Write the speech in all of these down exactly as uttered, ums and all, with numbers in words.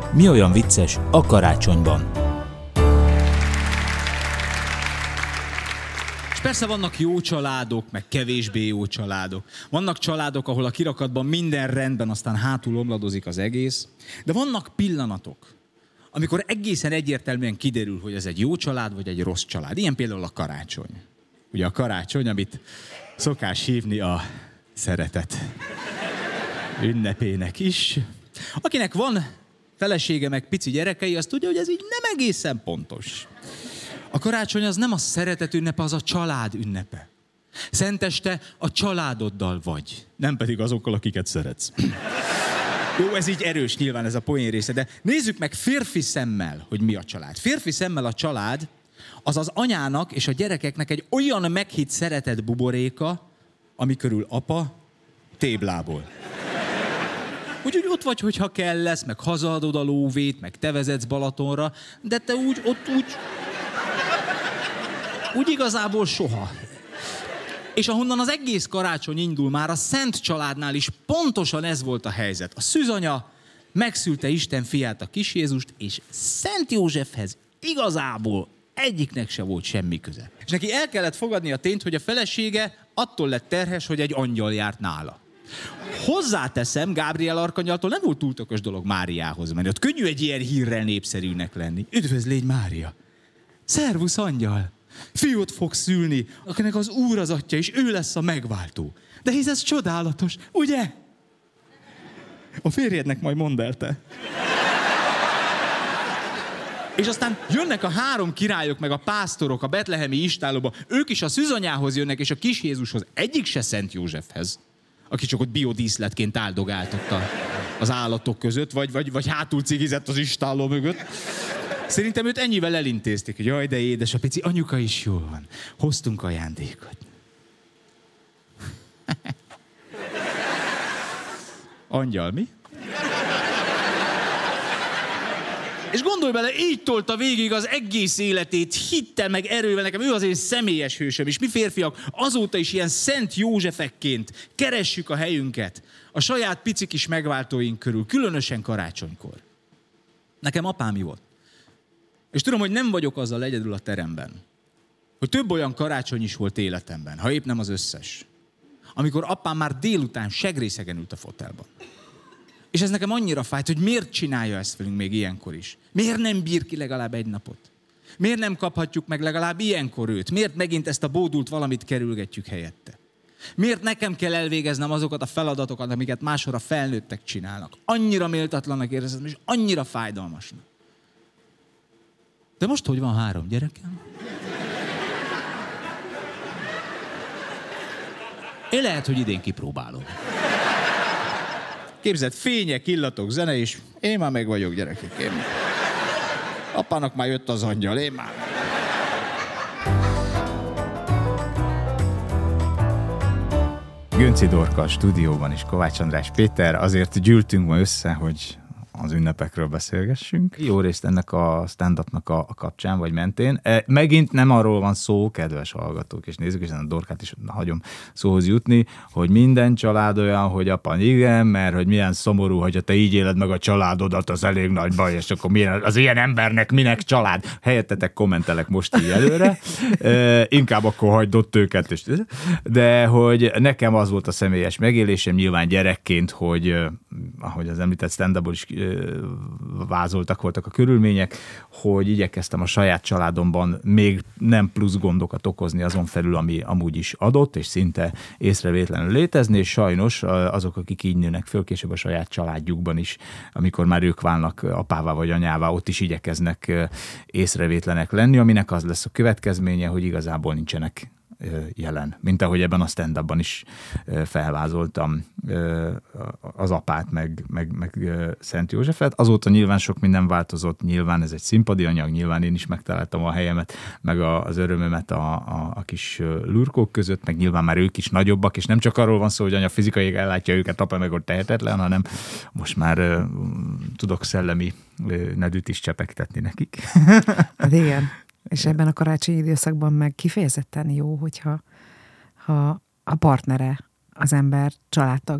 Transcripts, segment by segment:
Mi olyan vicces a karácsonyban? És persze vannak jó családok, meg kevésbé jó családok. Vannak családok, ahol a kirakatban minden rendben, aztán hátul omladozik az egész. De vannak pillanatok, amikor egészen egyértelműen kiderül, hogy ez egy jó család, vagy egy rossz család. Ilyen például a karácsony. Ugye a karácsony, amit szokás hívni a szeretet ünnepének is. Akinek van felesége, meg pici gyerekei, azt tudja, hogy ez így nem egészen pontos. A karácsony az nem a szeretet ünnepe, az a család ünnepe. Szenteste a családoddal vagy, nem pedig azokkal, akiket szeretsz. Jó, ez így erős nyilván ez a poén része, de nézzük meg férfi szemmel, hogy mi a család. Férfi szemmel a család az az anyának és a gyerekeknek egy olyan meghitt szeretet buboréka, ami körül apa téblából. Úgyhogy ott vagy, hogyha kell lesz, meg hazaadod a lóvét, meg te vezetsz Balatonra, de te úgy, ott úgy, úgy igazából soha. És ahonnan az egész karácsony indul, már a Szent családnál is pontosan ez volt a helyzet. A szűzanya megszülte Isten fiát, a kis Jézust, és Szent Józsefhez igazából egyiknek se volt semmi köze. És neki el kellett fogadni a tényt, hogy a felesége attól lett terhes, hogy egy angyal járt nála. Hozzáteszem, Gábriel arkangyaltól nem volt túl okos dolog Máriához menni. Ott könnyű egy ilyen hírrel népszerűnek lenni. Üdvözlégy, Mária! Szervusz, angyal! Fiút fog szülni, akinek az Úr az atya, és ő lesz a megváltó. De hisz ez csodálatos, ugye? A férjednek majd mondd el te. És aztán jönnek a három királyok, meg a pásztorok a betlehemi istállóba. Ők is a szűzanyához jönnek, és a kis Jézushoz. Egyik se Szent Józsefhez, aki csak ott biodíszletként áldogáltott az állatok között, vagy, vagy, vagy hátul cigizett az istálló mögött. Szerintem őt ennyivel elintézték, hogy jaj, de édes, a pici anyuka is jól van. Hoztunk ajándékot. Angyal, mi? És gondolj bele, így tolta végig az egész életét, hittel meg erővel, nekem ő az én személyes hősöm, és mi férfiak azóta is ilyen Szent Józsefekként keressük a helyünket a saját pici kis megváltóink körül, különösen karácsonykor. Nekem apám jó volt. És tudom, hogy nem vagyok azzal egyedül a teremben, hogy több olyan karácsony is volt életemben, ha épp nem az összes, amikor apám már délután segrészegen ült a fotelban. És ez nekem annyira fájt, hogy miért csinálja ezt velünk még ilyenkor is. Miért nem bír ki legalább egy napot? Miért nem kaphatjuk meg legalább ilyenkor őt? Miért megint ezt a bódult valamit kerülgetjük helyette? Miért nekem kell elvégeznem azokat a feladatokat, amiket máshol a felnőttek csinálnak? Annyira méltatlannak érzem, és annyira fájdalmasnak. De most hogy van három gyerekem? Én lehet, hogy idén kipróbálom. Képzeld, fények, illatok, zene is. Én már meg vagyok, gyerekek. Én... Apának már jött az angyal, én már... Gönci Dorka a stúdióban is, Kovács András Péter. Azért gyűltünk ma össze, hogy az ünnepekről beszélgessünk. Jó részt ennek a stand-upnak a, a kapcsán, vagy mentén. E, megint nem arról van szó, kedves hallgatók, és nézzük, és a Dorkát is hagyom szóhoz jutni, hogy minden család olyan, hogy apa, igen, mert hogy milyen szomorú, hogy te így éled meg a családodat, az elég nagy baj, és akkor milyen, az ilyen embernek minek család? Helyettetek kommentelek most így előre. E, inkább akkor hagyd ott őket. És, de hogy nekem az volt a személyes megélésem, nyilván gyerekként, hogy ahogy az említett stand-upból is vázoltak voltak a körülmények, hogy igyekeztem a saját családomban még nem plusz gondokat okozni azon felül, ami amúgy is adott, és szinte észrevétlenül létezni, és sajnos azok, akik így nőnek föl, később a saját családjukban is, amikor már ők válnak apává vagy anyává, ott is igyekeznek észrevétlenek lenni, aminek az lesz a következménye, hogy igazából nincsenek jelen, mint ahogy ebben a stand-upban is felvázoltam az apát, meg, meg, meg Szent Józsefet. Azóta nyilván sok minden változott, nyilván ez egy színpadi anyag, nyilván én is megtaláltam a helyemet, meg az örömömet a, a, a kis lurkók között, meg nyilván már ők is nagyobbak, és nem csak arról van szó, hogy anya fizikai ellátja őket, apa meg ott tehetetlen, hanem most már uh, tudok szellemi uh, nedűt is csepegtetni nekik. Hát igen. És ebben a karácsonyi időszakban meg kifejezetten jó, hogyha ha a partnere, az ember családtagja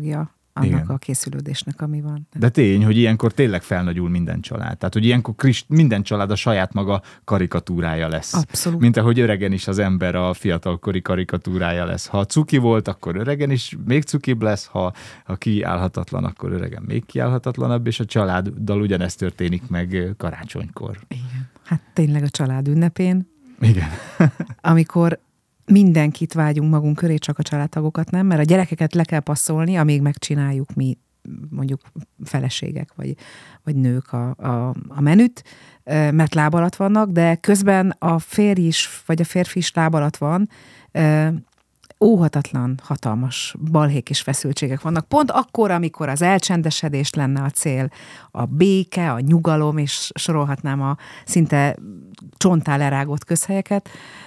annak Igen. a készülődésnek, ami van. De tény, hogy ilyenkor tényleg felnagyul minden család. Tehát, hogy ilyenkor Krist, minden család a saját maga karikatúrája lesz. Abszolút. Mint ahogy öregen is az ember a fiatalkori karikatúrája lesz. Ha cuki volt, akkor öregen is még cukibb lesz, ha, ha kiállhatatlan, akkor öregen még kiállhatatlanabb, és a családdal ugyanezt történik meg karácsonykor. Igen. Hát tényleg a család ünnepén. Igen. Amikor mindenkit vágyunk magunk köré, csak a családtagokat nem, mert a gyerekeket le kell passzolni, amíg megcsináljuk mi, mondjuk feleségek, vagy, vagy nők a, a, a menüt, mert láb alatt vannak, de közben a férj is, vagy a férfi is láb alatt van, óhatatlan, hatalmas balhék és feszültségek vannak. Pont akkor, amikor az elcsendesedés lenne a cél, a béke, a nyugalom, és sorolhatnám a szinte csonttá lerágott közhelyeket,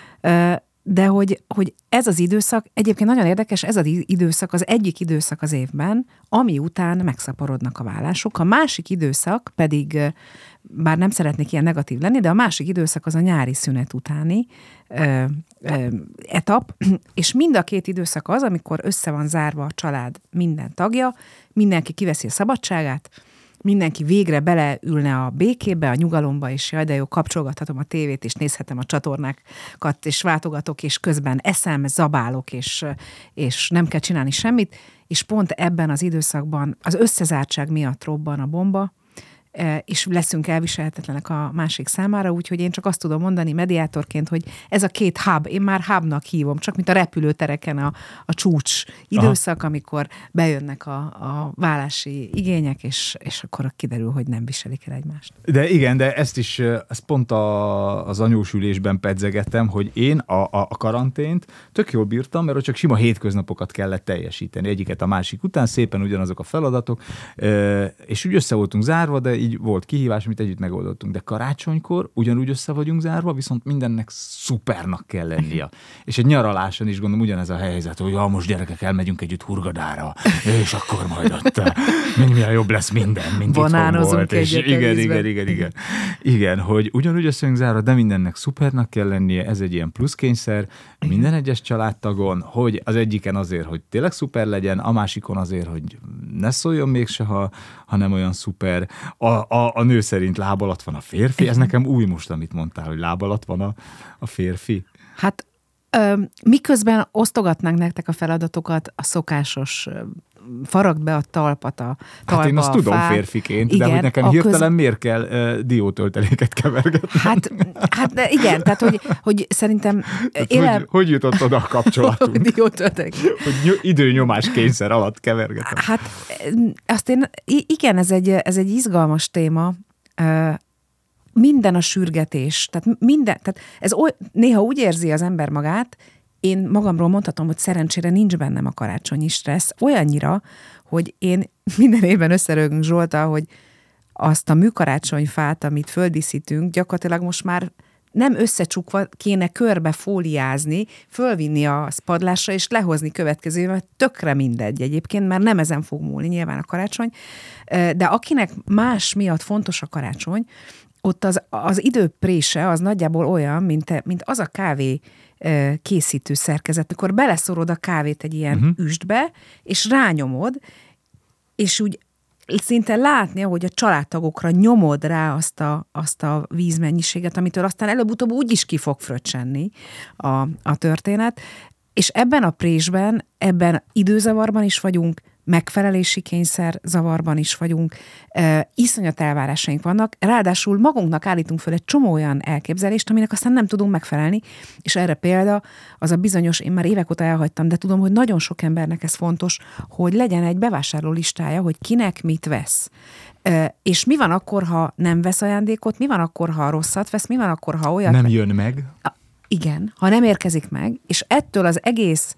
de hogy, hogy ez az időszak, egyébként nagyon érdekes, ez az időszak az egyik időszak az évben, ami után megszaporodnak a vállások. A másik időszak pedig, bár nem szeretnék ilyen negatív lenni, de a másik időszak az a nyári szünet utáni ö, ö, etap, és mind a két időszak az, amikor össze van zárva a család minden tagja, mindenki kiveszi a szabadságát, mindenki végre beleülne a békébe, a nyugalomba, és jaj, de jó, kapcsolgathatom a tévét, és nézhetem a csatornákat, és váltogatok, és közben eszem, zabálok, és, és nem kell csinálni semmit, és pont ebben az időszakban az összezártság miatt robban a bomba, és leszünk elviselhetetlenek a másik számára, úgyhogy én csak azt tudom mondani mediátorként, hogy ez a két hub, én már hubnak hívom, csak mint a repülőtereken a, a csúcs időszak, aha, amikor bejönnek a, a vállási igények, és, és akkor kiderül, hogy nem viselik el egymást. De igen, de ezt is, ezt pont a, az anyósülésben pedzegettem, hogy én a, a, a karantént tök jól bírtam, mert csak sima hétköznapokat kellett teljesíteni, egyiket a másik után, szépen ugyanazok a feladatok, és úgy össze voltunk zárva, de így volt kihívás, amit együtt megoldottunk. De karácsonykor ugyanúgy össze vagyunk zárva, viszont mindennek szupernak kell lennie. És egy nyaraláson is gondolom ugyanez a helyzet, hogy ja, most gyerekek, elmegyünk együtt Hurgadára, és akkor majd ott milyen jobb lesz minden, mint itthon volt. És igen, igen, igen, igen. Igen, hogy ugyanúgy össze vagyunk zárva, de mindennek szupernak kell lennie, ez egy ilyen pluszkényszer, minden egyes családtagon, hogy az egyiken azért, hogy tényleg szuper legyen, a másikon azért, hogy ne szóljon mégse, ha, ha nem olyan szuper. A, a, a nő szerint láb alatt van a férfi, ez nekem új most, amit mondtál, hogy láb alatt van a, a férfi. Hát ö, miközben osztogatnánk nektek a feladatokat, a szokásos ö, faragd be a talpat a talpa, hát én azt a tudom fát. férfiként, Igen, de hogy nekem köz... hirtelen miért kell uh, diótölteléket kevergetni? Hát, hát de igen, tehát hogy, hogy szerintem... Élem... Hogy, hogy jutott oda a kapcsolatunk? Diótöltelék. Hogy időnyomás kényszer alatt kevergetem. Hát azt én, igen, ez egy, ez egy izgalmas téma. Minden a sürgetés, tehát minden, tehát ez oly, néha úgy érzi az ember magát, én magamról mondhatom, hogy szerencsére nincs bennem a karácsonyi stressz, olyannyira, hogy én minden évben összerögünk Zsolttal, hogy azt a műkarácsonyfát, amit földíszítünk, gyakorlatilag most már nem összecsukva kéne körbe fóliázni, fölvinni a padlásra, és lehozni következő évben, tökre mindegy egyébként, mert nem ezen fog múlni nyilván a karácsony, de akinek más miatt fontos a karácsony, ott az, az időprése az nagyjából olyan, mint, mint az a kávé készítő szerkezet, amikor beleszorod a kávét egy ilyen uh-huh. üstbe, és rányomod, és úgy szinte látni, ahogy a családtagokra nyomod rá azt a, azt a vízmennyiséget, amitől aztán előbb-utóbb úgy is ki fog fröccsenni a, a történet. És ebben a présben, ebben időzavarban is vagyunk, megfelelési kényszer zavarban is vagyunk, e, iszonyat elvárásaink vannak, ráadásul magunknak állítunk föl egy csomó olyan elképzelést, aminek aztán nem tudunk megfelelni, és erre példa az a bizonyos, én már évek óta elhagytam, de tudom, hogy nagyon sok embernek ez fontos, hogy legyen egy bevásárló listája, hogy kinek mit vesz. E, és mi van akkor, ha nem vesz ajándékot, mi van akkor, ha rosszat vesz, mi van akkor, ha olyat... Nem jön meg. A, igen, ha nem érkezik meg, és ettől az egész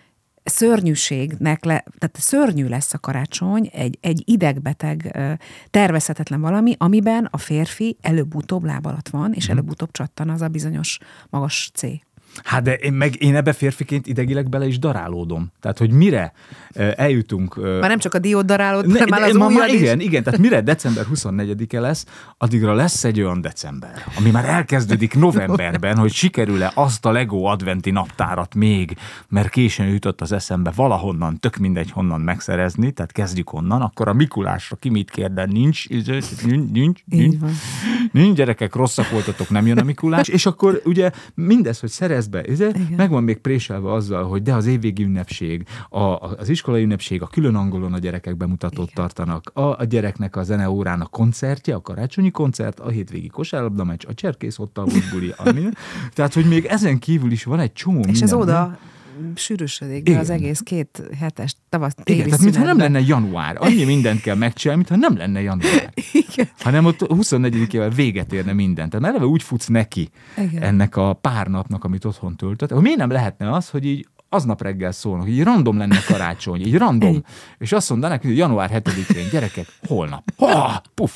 szörnyűségnek, le, tehát szörnyű lesz a karácsony, egy, egy idegbeteg, tervezhetetlen valami, amiben a férfi előbb-utóbb láb alatt van, és előbb-utóbb csattan az a bizonyos magas C. Hát de én, meg, én ebbe férfiként idegileg bele is darálódom. Tehát, hogy mire uh, eljutunk... Uh, már nem csak a diót darálód, ne, már az ma, ma, is. Igen, igen, tehát mire december huszonnegyedike lesz, addigra lesz egy olyan december, ami már elkezdődik novemberben, hogy sikerül-e azt a Lego adventi naptárat még, mert későn jutott az eszembe valahonnan, tök mindegy honnan megszerezni, tehát kezdjük onnan, akkor a Mikulásra ki mit kér, de nincs, nincs, nincs, nincs, nincs, gyerekek, rosszak voltatok, nem jön a Mikulás, és akkor ugye mindez, hogy szerez be, meg van még préselve azzal, hogy de az évvégi ünnepség, a, az iskolai ünnepség, a külön angolon a gyerekek bemutatót igen. tartanak, a, a gyereknek a zeneórán a koncertje, a karácsonyi koncert, a hétvégi kosárlabda meccs, a cserkész ott a buli, ami. Tehát, hogy még ezen kívül is van egy csomó minden. És ez oda sűrűsödik be az egész két hetes tavasz téli igen, tehát mintha nem lenne január. Annyi mindent kell megcsinálni, mintha nem lenne január. Igen. Hanem ott huszonnegyedikével véget érne minden. Tehát eleve úgy futsz neki igen. ennek a pár napnak, amit otthon töltött. Hogy miért nem lehetne az, hogy így aznap reggel szólnak, hogy így random lenne karácsony, így random. Egy. És azt mondanak, hogy január hetedikén, gyerekek, holnap. Ha, puff.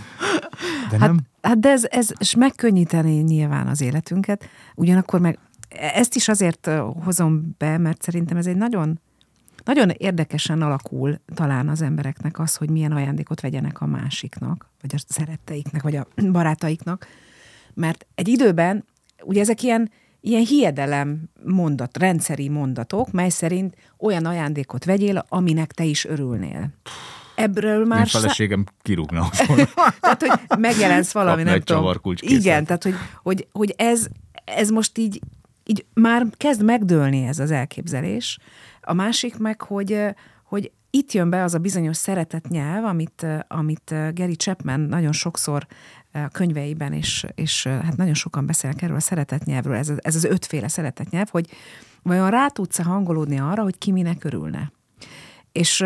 De nem? Hát, hát de ez, ez és megkönnyíteni nyilván az életünket, ugyanakkor meg ezt is azért hozom be, mert szerintem ez egy nagyon, nagyon érdekesen alakul talán az embereknek az, hogy milyen ajándékot vegyenek a másiknak, vagy a szeretteiknek, vagy a barátaiknak. Mert egy időben, ugye ezek ilyen, ilyen hiedelem mondat, rendszeri mondatok, mely szerint olyan ajándékot vegyél, aminek te is örülnél. Ebből már... Én feleségem kirúgna. Tehát, hogy megjelensz valami, nem tudom. Igen, tehát, hogy, hogy, hogy ez, ez most így így már kezd megdőlni ez az elképzelés. A másik meg, hogy, hogy itt jön be az a bizonyos szeretetnyelv, amit, amit Gary Chapman nagyon sokszor a könyveiben, és, és hát nagyon sokan beszélnek erről a szeretetnyelvről, ez, ez az ötféle szeretetnyelv, hogy vajon rá tudsz-e hangolódni arra, hogy ki minek örülne. És,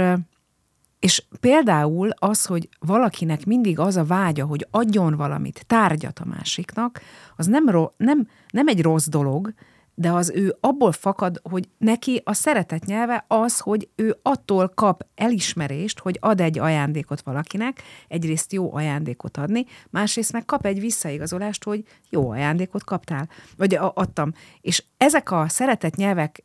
és például az, hogy valakinek mindig az a vágya, hogy adjon valamit, tárgyat a másiknak, az nem, ro- nem, nem egy rossz dolog, de az ő abból fakad, hogy neki a szeretet nyelve az, hogy ő attól kap elismerést, hogy ad egy ajándékot valakinek, egyrészt jó ajándékot adni, másrészt meg kap egy visszaigazolást, hogy jó ajándékot kaptál, vagy adtam. És ezek a szeretet nyelvek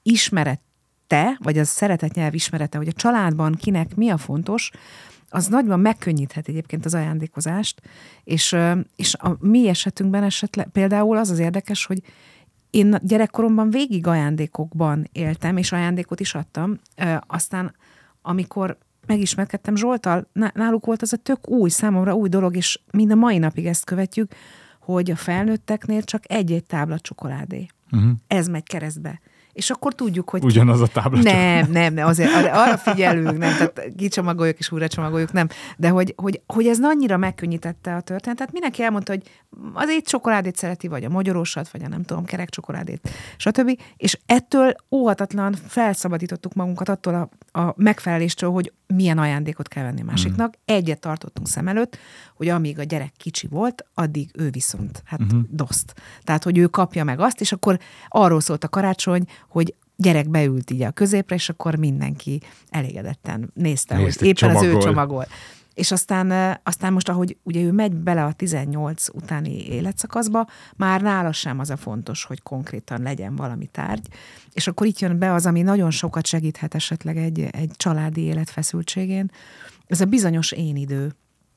ismerete, vagy az szeretet nyelv ismerete, hogy a családban kinek mi a fontos, az nagyban megkönnyíthet egyébként az ajándékozást, és, és a mi esetünkben esetleg például az az érdekes, hogy én gyerekkoromban végig ajándékokban éltem, és ajándékot is adtam. Aztán, amikor megismerkedtem Zsolttal, náluk volt az a tök új, számomra új dolog, és mind a mai napig ezt követjük, hogy a felnőtteknél csak egy-egy tábla csokoládé. Uh-huh. Ez megy keresztbe. És akkor tudjuk, hogy... Ugyanaz a tábla. Nem, nem, nem, azért arra figyelünk, nem, tehát kicsomagoljuk és újra csomagoljuk, nem. De hogy, hogy, hogy ez annyira megkönnyítette a történetet. Mindenki elmondta, hogy az egy csokoládét szereti, vagy a magyarósat, vagy a nem tudom, kerek csokoládét, stb. És ettől óhatatlan felszabadítottuk magunkat attól a, a megfeleléstől, hogy milyen ajándékot kell venni másiknak. Mm. Egyet tartottunk szem előtt, hogy amíg a gyerek kicsi volt, addig ő viszont, hát uh-huh. doszt. Tehát, hogy ő kapja meg azt, és akkor arról szólt a karácsony, hogy gyerek beült így a középre, és akkor mindenki elégedetten nézte, Nézd, hogy éppen csomagol. Az ő csomagol. És aztán, aztán most, ahogy ugye ő megy bele a tizennyolc utáni életszakaszba, már nála sem az a fontos, hogy konkrétan legyen valami tárgy. És akkor itt jön be az, ami nagyon sokat segíthet esetleg egy, egy családi élet feszültségén. Ez a bizonyos én idő.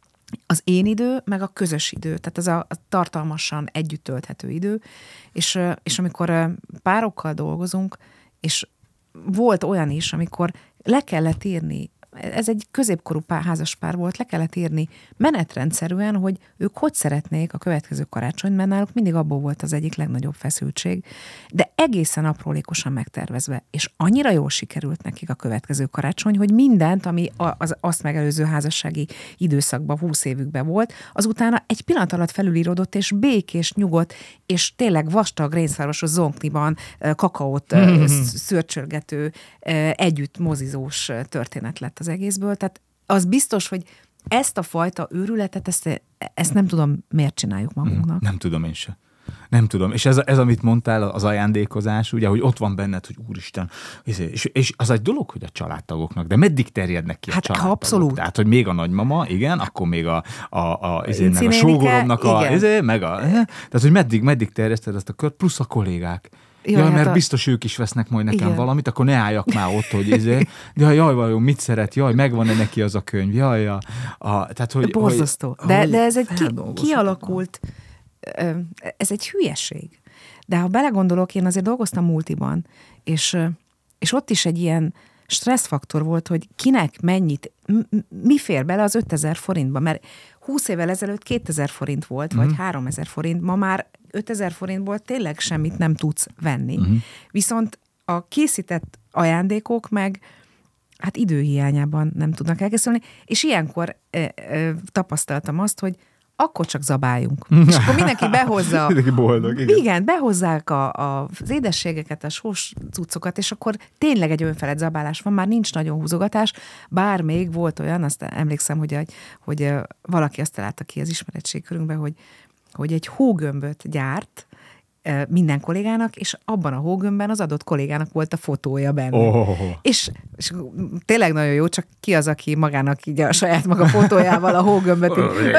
Az én idő, meg a közös idő, tehát ez a, a tartalmasan együtt tölthető idő, és, és amikor párokkal dolgozunk, és volt olyan is, amikor le kellett írni, ez egy középkorú pár, házaspár volt, le kellett írni menetrendszerűen, hogy ők hogy szeretnék a következő karácsonyt, mert náluk mindig abból volt az egyik legnagyobb feszültség, de egészen aprólékosan megtervezve, és annyira jól sikerült nekik a következő karácsony, hogy mindent, ami az azt megelőző házassági időszakban, húsz évükben volt, azután egy pillanat alatt felülíródott, és békés, nyugodt, és tényleg vastag, rénszarvasos zonkniban kakaót mm-hmm. szürcsölgető, együtt mozizós történet lett az egészből. Tehát az biztos, hogy ezt a fajta őrületet, ezt, ezt nem tudom, miért csináljuk magunknak. Nem tudom én se. Nem tudom. És ez, ez amit mondtál, az ajándékozás, ugye, hogy ott van benned, hogy úristen, és, és az egy dolog, hogy a családtagoknak, de meddig terjednek ki hát, a családtagok? Abszolút. Tehát, hogy még a nagymama, igen, akkor még a, a, a, izé, meg a sógoromnak a, izé, meg a, tehát, hogy meddig, meddig terjeszted ezt a kört, plusz a kollégák. Jaj, jaj, mert a... biztos ők is vesznek majd nekem igen. valamit, akkor ne álljak már ott, hogy izé, jaj, jaj, vajon mit szeret, jaj, megvan-e neki az a könyv, jaj, a, a tehát, hogy... Borzasztó. Hogy, de, hogy de ez egy ki, kialakult, ez egy hülyeség. De ha belegondolok, én azért dolgoztam multiban, és, és ott is egy ilyen stresszfaktor volt, hogy kinek mennyit, mi fér bele az ötezer forintba, mert húsz évvel ezelőtt kétezer forint volt, mm. vagy háromezer forint, ma már ötezer forintból tényleg semmit nem tudsz venni. Uh-huh. Viszont a készített ajándékok meg hát időhiányában nem tudnak elkészülni, és ilyenkor e, e, tapasztaltam azt, hogy akkor csak zabáljunk. És akkor mindenki behozza. Mindenki boldog, igen. Igen, behozzák a, a, az édességeket, a sós cuccokat, és akkor tényleg egy önfelett zabálás van, már nincs nagyon húzogatás, bár még volt olyan, azt emlékszem, hogy, hogy valaki azt találta ki az ismeretségkörünkben, hogy hogy egy hógömböt gyárt minden kollégának, és abban a hógömbben az adott kollégának volt a fotója benne. Oh. És, és tényleg nagyon jó, csak ki az, aki magának így a saját maga fotójával a hógömböt.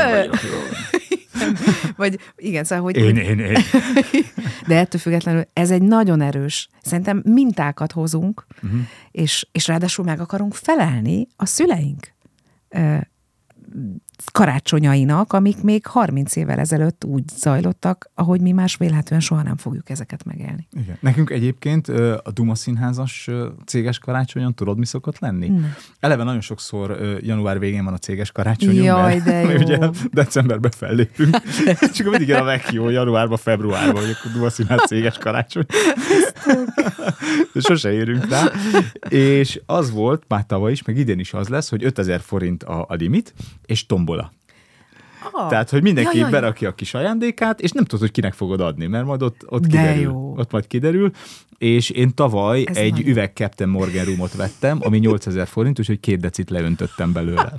Vagy igen, szóval, hogy... Én, én, én. De ettől függetlenül ez egy nagyon erős. Szerintem mintákat hozunk, uh-huh. és, és ráadásul meg akarunk felelni a szüleink karácsonyainak, amik még harminc évvel ezelőtt úgy zajlottak, ahogy mi más vélhetően soha nem fogjuk ezeket megélni. Igen. Nekünk egyébként a Duma Színházas céges karácsonyon tudod, mi szokott lenni? Ne. Eleve nagyon sokszor január végén van a céges karácsonyunk, Jaj, de jó. Ugye decemberben fellépünk. És akkor mindig jön a meghívó januárban, februárban, hogy akkor Duma Színház céges karácsony. Sose érünk rá. És az volt, már tavaly is, meg idén is az lesz, hogy ötezer forint a, a limit, és tombola. Ah, Tehát, hogy mindenki jaj, berakja a kis ajándékát, és nem tudod, hogy kinek fogod adni, mert majd ott, ott kiderül. Jó. Ott majd kiderül. És én tavaly Ez egy nagy. üveg Captain Morgan rumot vettem, ami nyolcezer forint, úgyhogy két decit leöntöttem belőle.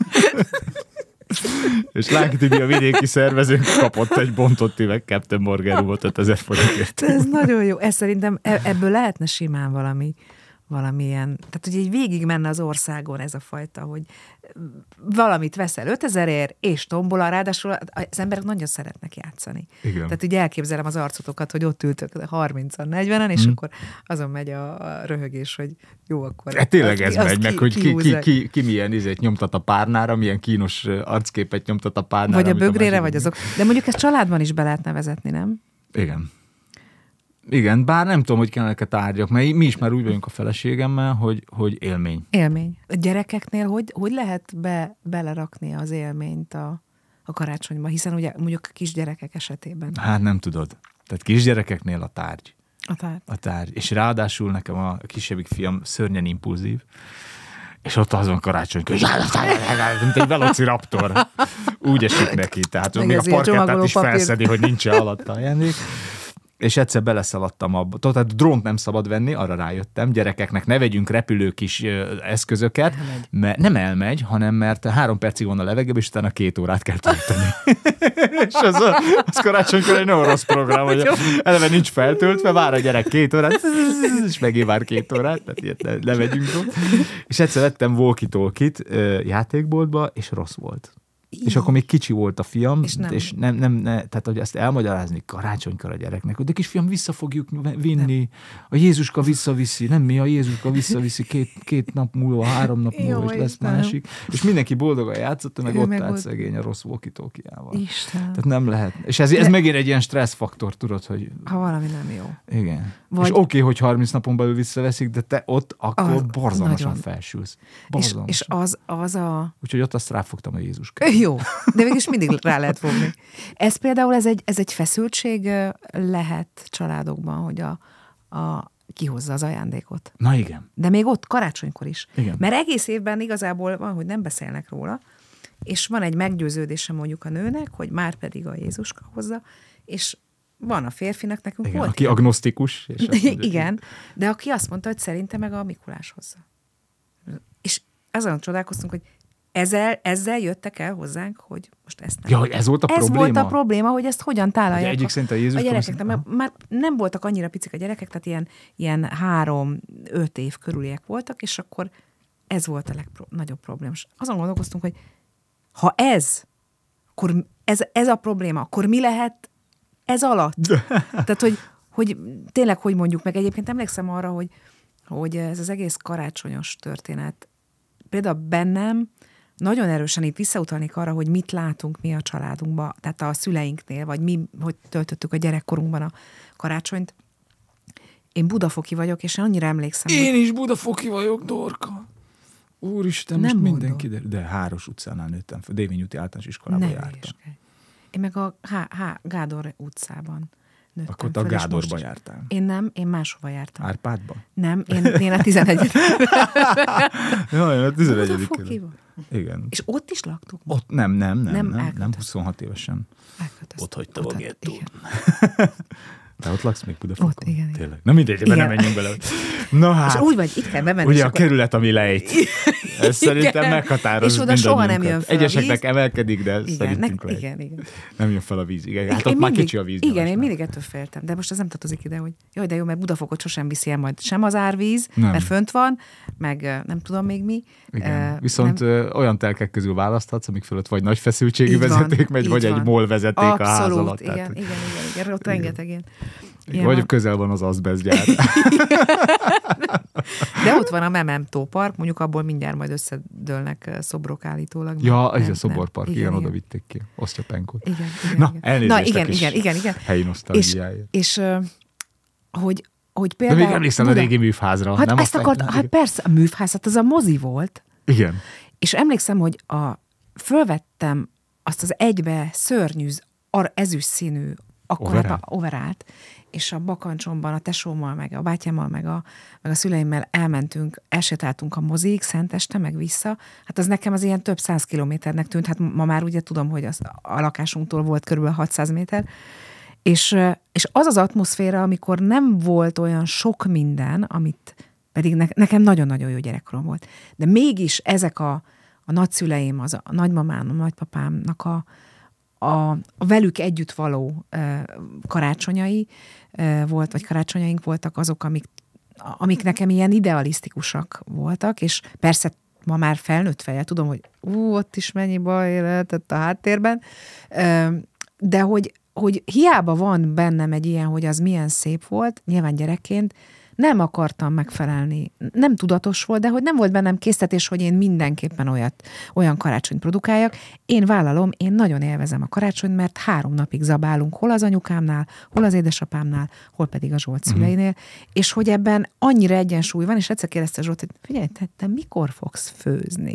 És Lánki Tibi, a vidéki szervezőnk kapott egy bontott üveg Captain Morgan rumot ötezer forintért. Ez nagyon jó. Ez szerintem ebből lehetne simán valami valamilyen, tehát hogy így végig menne az országon ez a fajta, hogy valamit veszel ötezerért, és tombola, ráadásul az emberek nagyon szeretnek játszani. Igen. Tehát így elképzelem az arcotokat, hogy ott ültök harmincan, negyvenen, és hmm. akkor azon megy a, a röhögés, hogy jó, akkor... E, tényleg ez megy ki, meg, hogy ki, ki, ki, ki milyen izét nyomtat a párnára, milyen kínos arcképet nyomtat a párnára. Vagy a bögrére, vagy azok. De mondjuk ezt családban is be lehetne vezetni, nem? Igen. Igen, bár nem tudom, hogy kellene tárgyak, mert mi is már úgy vagyunk a feleségemmel, hogy, hogy élmény. Élmény. A gyerekeknél hogy, hogy lehet be, belerakni az élményt a, a karácsonyba? Hiszen ugye mondjuk a kisgyerekek esetében. Hát nem tudod. Tehát kisgyerekeknél a tárgy. A tárgy. A tárgy. És ráadásul nekem a kisebbik fiam szörnyen impulzív, és ott azon karácsony, hogy mint egy velociraptor. Úgy esik neki. Tehát még a parkettát is felszedi, hogy nincs alatta ajándék. És egyszer beleszaladtam abba. Tehát drónt nem szabad venni, arra rájöttem. Gyerekeknek ne vegyünk repülő kis eszközöket, elmegy. Mert nem elmegy, hanem mert három percig van a levegőben, és utána két órát kell tölteni. És az, a, az karácsonykor egy nagyon rossz program, hogy eleve nincs feltöltve, vár a gyerek két órát, és megint vár két órát, tehát ilyet ne, ne vegyünk ott. És egyszer vettem walkie-talkie-t játékboltba, és rossz volt. Igen. És akkor még kicsi volt a fiam, és nem, és nem, nem ne, tehát hogy ezt elmagyarázni karácsonykor a gyereknek, de kisfiam, vissza fogjuk vinni, nem. A Jézuska visszaviszi, nem mi, a Jézuska visszaviszi két, két nap múlva, három nap múlva, jó, és lesz Istenem. Másik. És mindenki boldogan játszott, meg ő ott meg állt szegény a rossz walkie-talkie-ával. Tehát nem lehet. És ez, ez megint egy ilyen stresszfaktor, tudod, hogy... Ha valami nem jó. Igen. Vagy... És oké, okay, hogy harminc napon belül visszaveszik, de te ott akkor az, borzalmasan nagyon. Felsülsz. Borzalmasan. És, és az, az a... Úgyhogy ott azt ráfogtam a Jézuskát. Jó, de mégis mindig rá lehet fogni. Ez például ez egy, ez egy feszültség lehet családokban, hogy a, a kihozza az ajándékot. Na igen. De még ott karácsonykor is. Igen. Mert egész évben igazából van, hogy nem beszélnek róla, és van egy meggyőződése mondjuk a nőnek, hogy már pedig a Jézuska hozza, és van a férfinak, nekünk igen, volt. Aki ilyen. Agnosztikus. És igen, de aki azt mondta, hogy szerinte meg a Mikulás hozza. És azon csodálkoztunk, hogy ezzel, ezzel jöttek el hozzánk, hogy most ezt nem. Ja, hogy ez volt a ez probléma? volt a probléma, hogy ezt hogyan tálalják. Egyik szerint a Jézus a gyerekeknek, mert már nem voltak annyira picik a gyerekek, tehát ilyen, ilyen három-öt év körüliek voltak, és akkor ez volt a legnagyobb probléma. Azon gondolkoztunk, hogy ha ez, akkor ez, ez a probléma, akkor mi lehet ez alatt? Tehát, hogy, hogy tényleg, hogy mondjuk meg, egyébként emlékszem arra, hogy, hogy ez az egész karácsonyos történet, például bennem nagyon erősen itt visszautalnék arra, hogy mit látunk mi a családunkban, tehát a szüleinknél, vagy mi, hogy töltöttük a gyerekkorunkban a karácsonyt. Én budafoki vagyok, és annyira emlékszem. Én hogy... is budafoki vagyok, Dorka. Úristen, nem most mondom. mindenki, de, de Háros utcánál nőttem fel. Dévényi úti általános iskolába nem jártam. Éskely. Én meg a H- H- Gádor utcában nőttem Akkor te a föl, és Gádorba most... jártál? Én nem, én máshova jártam. Árpádba? Nem, én, én a tizenegyedik Jaj, a tizenegyedik Budafokiban. Igen. És ott is laktuk? Ott nem, nem, nem, Nem, nem, nem, elköltöztem. huszonhat évesen. Elköltöztem. Ott hagytam a Ott- gettót. igen. Te ott laksz még Budafokon? Ott, igen, igen. Tényleg. Na mindegy, ebben nem Igen. menjünk bele. Na hát, És úgy vagy, itt kell bemenni. ugye és a akkor- kerület, ami lejt. Ez szerintem meghatároz És oda soha nem mindannyiunkat. jön fel a Egyeseknek víz. emelkedik, de Igen, szerintünk nek, lejt. igen, igen. Nem jön fel a víz. Igen, hát Én ott már mindig- kicsi a víz. Igen, én mindig ettől féltem, de most ez nem tartozik ide, hogy jaj, de jó, mert Budafokot sosem viszi el majd sem az árvíz, Nem. mert fönt van, meg ö, nem tudom még mi. Igen. Ö, Viszont nem, ö, olyan telkek közül választhatsz, amik fölött vagy nagy feszültségű Így van, vezeték megy, így vagy van. egy mol vezeték a ház abszolút, alatt. igen, Tehát, igen, igen, igen, ott rengeteg ilyen. ilyen vagy van. közel van az azbesztgyár. De ott van a Memento Park, mondjuk abból mindjárt majd összedőlnek ö, szobrok állítólag. Ja, Nem, ez a nem. szoborpark, igen, igen, oda igen. vitték ki. Osztyapenkot. Igen, igen, Na, igen. elnézést Na, igen, a kis igen, igen, igen. helyi És, nosztalgiáért. és ö, hogy, hogy De például... még emlékszem a Buda- régi műfázra. Hát nem ezt a akart, fej- hát persze, a műfáz, hát az a mozi volt. Igen. És emlékszem, hogy a, fölvettem azt az egybe szörnyűz, ar, ezüst színű akkorát, Overall? overált, és a bakancsomban a tesómmal, meg a bátyámmal, meg a, meg a szüleimmel elmentünk, elsétáltunk a moziig, Szenteste, meg vissza. Hát az nekem az ilyen több száz kilométernek tűnt, hát ma már ugye tudom, hogy az, a lakásunktól volt körülbelül hatszáz méter, és, és az az atmoszféra, amikor nem volt olyan sok minden, amit pedig ne, nekem nagyon-nagyon jó gyerekkorom volt. De mégis ezek a, a nagyszüleim, az a nagymamám, a nagypapámnak a, a, a velük együtt való e, karácsonyai e, volt, vagy karácsonyaink voltak azok, amik, amik nekem ilyen idealisztikusak voltak, és persze ma már felnőtt fejjel tudom, hogy ú, ott is mennyi baj lehetett a háttérben, e, de hogy, hogy hiába van bennem egy ilyen, hogy az milyen szép volt, nyilván gyerekként, nem akartam megfelelni. Nem tudatos volt, de hogy nem volt bennem késztetés, hogy én mindenképpen olyat, olyan karácsonyt produkáljak. Én vállalom, én nagyon élvezem a karácsonyt, mert három napig zabálunk, hol az anyukámnál, hol az édesapámnál, hol pedig a Zsolt szüleinél, mm. és hogy ebben annyira egyensúly van, és egyszer kérdezte Zsolt, hogy figyelj, te, te mikor fogsz főzni?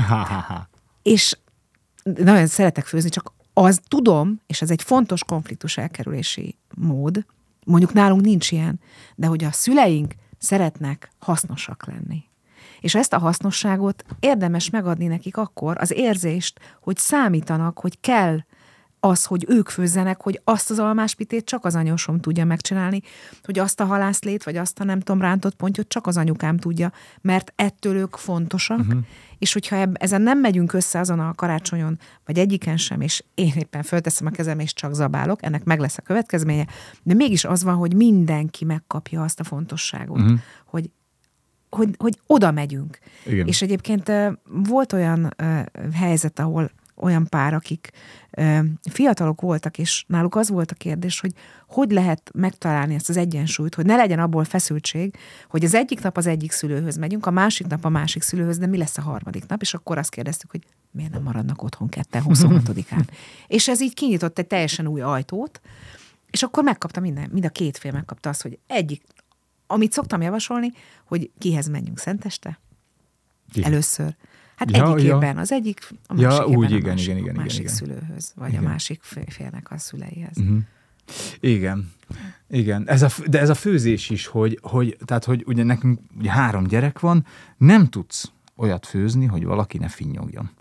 És nagyon szeretek főzni, csak az tudom, és ez egy fontos konfliktus elkerülési mód, mondjuk nálunk nincs ilyen, de hogy a szüleink szeretnek hasznosak lenni. És ezt a hasznosságot érdemes megadni nekik akkor, az érzést, hogy számítanak, hogy kell az, hogy ők főzzenek, hogy azt az almáspitét csak az anyósom tudja megcsinálni, hogy azt a halászlét, vagy azt a nem tudom rántott pontyot csak az anyukám tudja, mert ettől ők fontosak, uh-huh. és hogyha eb- ezen nem megyünk össze azon a karácsonyon, vagy egyiken sem, és én éppen fölteszem a kezem, és csak zabálok, ennek meg lesz a következménye, de mégis az van, hogy mindenki megkapja azt a fontosságot, uh-huh. hogy hogy, hogy oda megyünk. Igen. És egyébként uh, volt olyan uh, helyzet, ahol olyan pár, akik uh, fiatalok voltak, és náluk az volt a kérdés, hogy hogy lehet megtalálni ezt az egyensúlyt, hogy ne legyen abból feszültség, hogy az egyik nap az egyik szülőhöz megyünk, a másik nap a másik szülőhöz, de mi lesz a harmadik nap? És akkor azt kérdeztük, hogy miért nem maradnak otthon ketten huszonhatodikán. És ez így kinyitott egy teljesen új ajtót, és akkor megkapta minden, mind a két fél megkapta azt, hogy egyik, amit szoktam javasolni, hogy kihez menjünk Szenteste? Ki? Először. Hát Ja, egyik ja. évben az egyik, a Ja, másik évben úgy, a igen, másik, igen, igen, a másik igen, szülőhöz, vagy igen. a másik félnek a szüleihez. Uh-huh. Igen. Igen. Ez a, de ez a főzés is, hogy, hogy, tehát, hogy ugye nekünk ugye három gyerek van, nem tudsz olyat főzni, hogy valaki ne finnyogjon.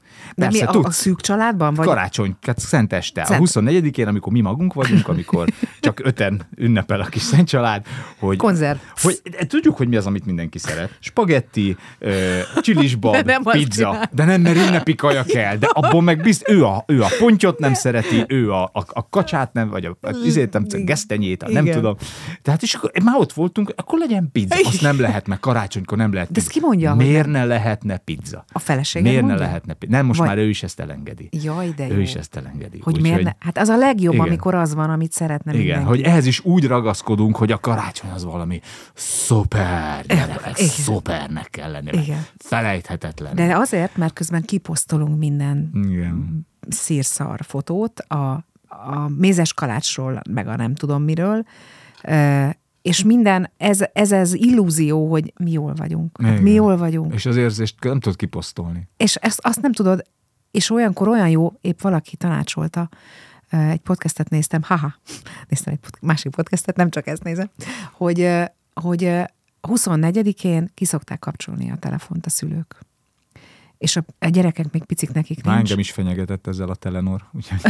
De mi, a, a szűk családban? Vagy? Karácsony, tehát szenteste. Szent. A huszonnegyedikén, amikor mi magunk vagyunk, amikor csak öten ünnepel a kis szent család, hogy, Konzerv. hogy tudjuk, hogy mi az, amit mindenki szeret. Spagetti, csilisbab, de pizza, de nem, mert ünnepi kaja kell, de abból meg bizt, ő a, ő a pontyot nem szereti, ő a, a, a kacsát nem, vagy a, a izét nem, gesztenyét, nem tudom. Tehát és akkor már ott voltunk, akkor legyen pizza. Azt nem lehet, mert karácsonykor nem lehet De pizza. ezt ki mondja? Miért ne lehetne pizza? A feleséged Miért mondja? ne lehetne pizza? Nem, most Vagy... már ő is ezt elengedi. Jaj, de jó. Ő is ezt elengedi. Hogy Úgy, miért hogy... ne? Hát az a legjobb, igen. amikor az van, amit szeretne Igen, mindenki. hogy ehhez is úgy ragaszkodunk, hogy a karácsony az valami szuper, gyerekek, Igen. szupernek kell lenni. Igen. Felejthetetlen. De azért, mert közben kiposztolunk minden Igen. szírszar fotót a, a mézes kalácsról, meg a nem tudom miről, és minden, ez, ez az illúzió, hogy mi jól vagyunk. Hát mi jól vagyunk. És az érzést nem tudod kiposztolni. És ezt azt nem tudod, és olyankor olyan jó, épp valaki tanácsolta, egy podcastet néztem, haha, néztem egy pod- másik podcastet, nem csak ezt nézem, hogy, hogy huszonnegyedikén ki szokták kapcsolni a telefont a szülők. És a, a gyerekek még picik nekik Már nincs. engem is fenyegetett ezzel a Telenor. Úgyhogy...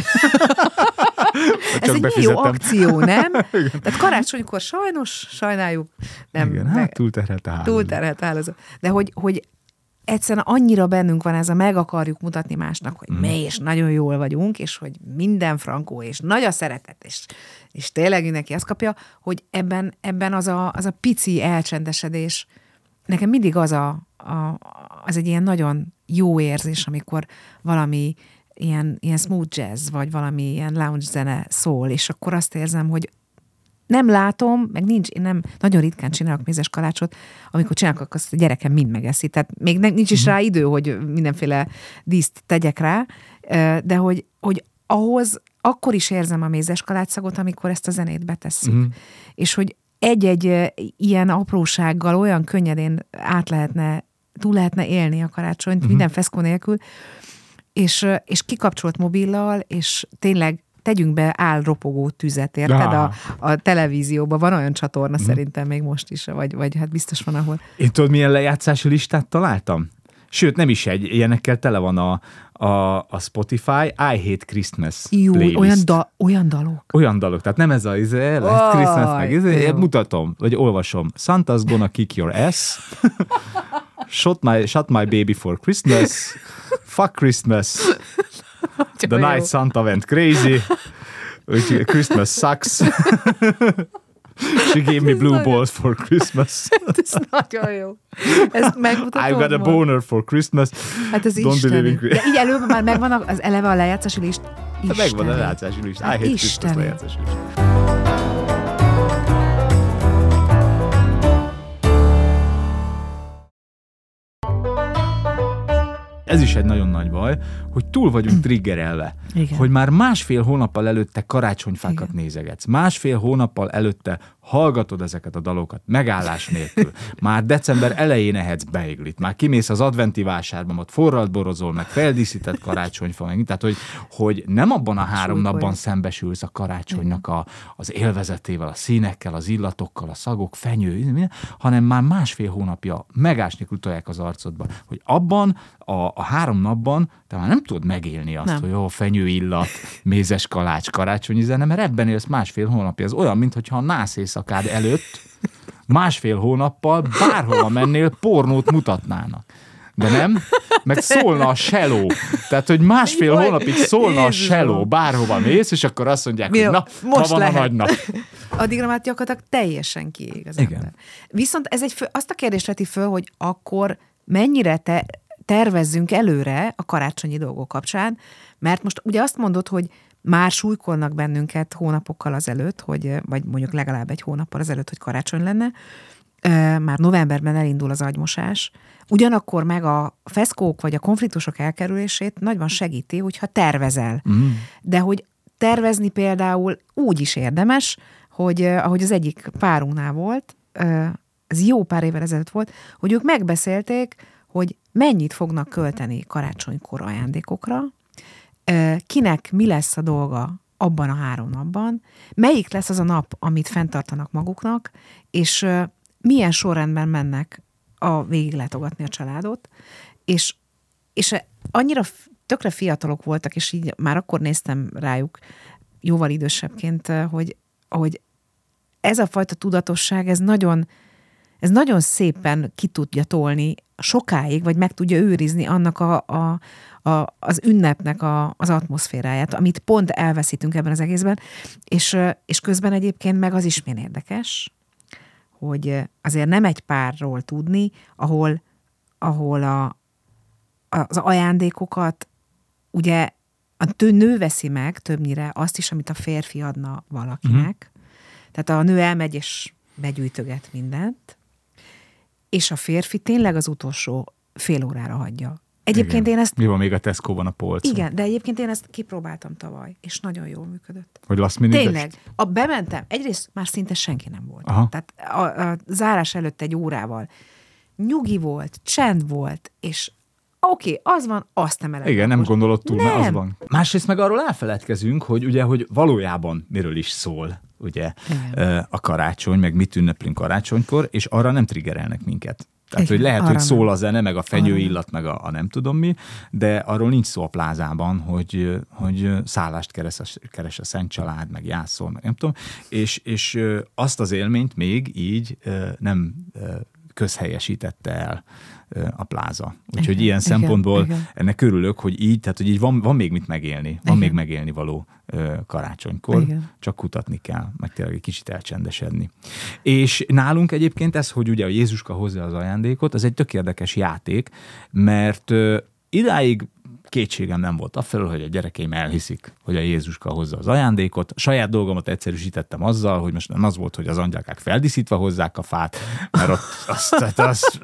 Ez egy jó akció, nem? Tehát karácsonykor sajnos, sajnáljuk. Nem, igen, hát túlterhelt a hálózat. Túlterhelt hálózat. De hogy, hogy egyszerűen annyira bennünk van ez a meg akarjuk mutatni másnak, hogy mm. mi és nagyon jól vagyunk, és hogy minden frankó, és nagy a szeretet, és, és tényleg mindenki azt kapja, hogy ebben, ebben az, a, az a pici elcsendesedés, nekem mindig az, a, a, az egy ilyen nagyon jó érzés, amikor valami ilyen, ilyen smooth jazz, vagy valami ilyen lounge zene szól, és akkor azt érzem, hogy nem látom, meg nincs, én nem, nagyon ritkán csinálok mézes kalácsot, amikor csinálok, azt a gyerekem mind megeszi. Tehát még nincs is rá idő, hogy mindenféle díszt tegyek rá, de hogy, hogy ahhoz akkor is érzem a mézes kalácsszagot, amikor ezt a zenét betesszük. Mm. És hogy egy-egy ilyen aprósággal olyan könnyedén át lehetne, túl lehetne élni a karácsonyt, mm. minden feszkó nélkül, és, és kikapcsolt mobillal, és tényleg tegyünk be állropogó tüzet, érted? A, a televízióban van olyan csatorna mm. szerintem még most is, vagy, vagy hát biztos van, ahol. Én tudod, milyen lejátszási listát találtam? Sőt, nem is egy, ilyenekkel tele van a, a, a Spotify I Hate Christmas Jó, playlist. Olyan, da, olyan dalok. Olyan dalok, tehát nem ez a izé, Last oh, Christmas, meg izé, mutatom, vagy olvasom. Santa's gonna kick your ass. Shot my, shot my baby for Christmas. Fuck Christmas. The night Santa went crazy. Christmas sucks. She gave me blue balls for Christmas. Ez nagyon jó. Ezt megmutatom. I got a boner for Christmas. Hát ez Don't isteni. believe in De így előbb már megvan az eleve a lejátszási list. Isteni. Megvan a lejátszási list. I hate Christmas lejátszási list. Ez is egy nagyon nagy baj, hogy túl vagyunk triggerelve. Igen. Hogy már másfél hónappal előtte karácsonyfákat igen. nézegetsz. Másfél hónappal előtte hallgatod ezeket a dalokat, megállás nélkül. Már december elején ehetsz beiglit. Már kimész az adventi vásárban, ott forralt borozol, meg feldíszített karácsonyfa, meg, tehát hogy, hogy nem abban a három Súlyból. napban szembesülsz a karácsonynak a, az élvezetével, a színekkel, az illatokkal, a szagok, fenyő, hanem már másfél hónapja megállás nélkül tolják az arcodba. Hogy abban a, a három napban te már nem tudod megélni azt, nem. hogy jó, fenyő illat, mézes kalács, karácsonyi zene, mert ebben élsz másfél hónapja. Ez olyan, mintha a nász éjszakád előtt másfél hónappal bárhova mennél, pornót mutatnának. De nem, meg szólna a selló. Tehát, hogy másfél Jaj, hónapig szólna a selló, bárhova mész, és akkor azt mondják, Mi, hogy na, most van lehet. a nagy nap. Addigra már gyakorlatilag teljesen kiég az Igen. ember. Viszont ez egy fő, azt a kérdést veti föl, hogy akkor mennyire te tervezzünk előre a karácsonyi dolgok kapcsán, mert most ugye azt mondod, hogy már súlykolnak bennünket hónapokkal azelőtt, hogy, vagy mondjuk legalább egy hónappal azelőtt, hogy karácsony lenne, már novemberben elindul az agymosás, ugyanakkor meg a feszkók vagy a konfliktusok elkerülését nagyban segíti, hogyha tervezel. Mm. De hogy tervezni például úgy is érdemes, hogy ahogy az egyik párunknál volt, ez jó pár évvel ezelőtt volt, hogy ők megbeszélték, hogy mennyit fognak költeni karácsonykor ajándékokra, kinek mi lesz a dolga abban a három napban, melyik lesz az a nap, amit fenntartanak maguknak, és milyen sorrendben mennek a végiglátogatni a családot, és, és annyira tökre fiatalok voltak, és így már akkor néztem rájuk jóval idősebbként, hogy, hogy ez a fajta tudatosság, ez nagyon, ez nagyon szépen ki tudja tolni sokáig, vagy meg tudja őrizni annak a, a, a, az ünnepnek a, az atmoszféráját, amit pont elveszítünk ebben az egészben, és, és közben egyébként meg az is milyen érdekes, hogy azért nem egy párról tudni, ahol, ahol a, az ajándékokat ugye a tő nő veszi meg többnyire azt is, amit a férfi adna valakinek. Uh-huh. Tehát a nő elmegy és begyűjtöget mindent, és a férfi tényleg az utolsó fél órára hagyja. Egyébként igen. én ezt... Mi van még a Tesco-ban a polcon? Igen, de egyébként én ezt kipróbáltam tavaly, és nagyon jól működött. Hogy last minute? Tényleg. A, bementem, egyrészt már szinte senki nem volt. Aha. Tehát a, a zárás előtt egy órával nyugi volt, csend volt, és oké, okay, az van, azt nem elég. Igen, nem gondolod túl, nem. mert az van. Másrészt meg arról elfeledkezünk, hogy ugye, hogy valójában miről is szól, ugye, igen. a karácsony, meg mit ünneplünk karácsonykor, és arra nem triggerelnek minket. Tehát, igen, hogy lehet, hogy szól nem. a zene, meg a fenyőillat, meg a, a nem tudom mi, de arról nincs szó a plázában, hogy, hogy szállást keres a, keres a Szent Család, meg jászol, meg nem tudom, és, és azt az élményt még így nem közhelyesítette el a pláza. Úgyhogy igen, ilyen igen, szempontból igen. ennek örülök, hogy így, tehát hogy így van, van még mit megélni, van igen. még megélni való karácsonykor, igen. csak kutatni kell, meg tényleg egy kicsit elcsendesedni. És nálunk egyébként ez, hogy ugye a Jézuska hozza az ajándékot, az egy tök érdekes játék, mert idáig kétségem nem volt afelől, hogy a gyerekeim elhiszik, hogy a Jézuska hozza az ajándékot. A saját dolgomat egyszerűsítettem azzal, hogy most nem az volt, hogy az angyalkák feldíszítve hozzák a fát, mert ott azt... azt, azt,